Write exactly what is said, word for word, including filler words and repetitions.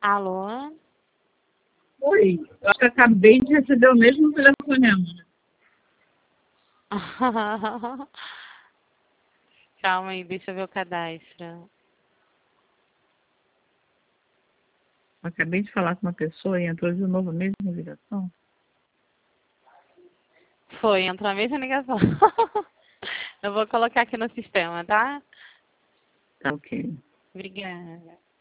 Alô? Oi, eu acho que acabei de receber o mesmo telefonema. Calma aí, deixa eu ver o cadastro. Eu acabei de falar com uma pessoa e entrou de novo a mesma ligação. Foi, entrou a mesma ligação. Eu vou colocar aqui no sistema, tá? Tá ok. Obrigada.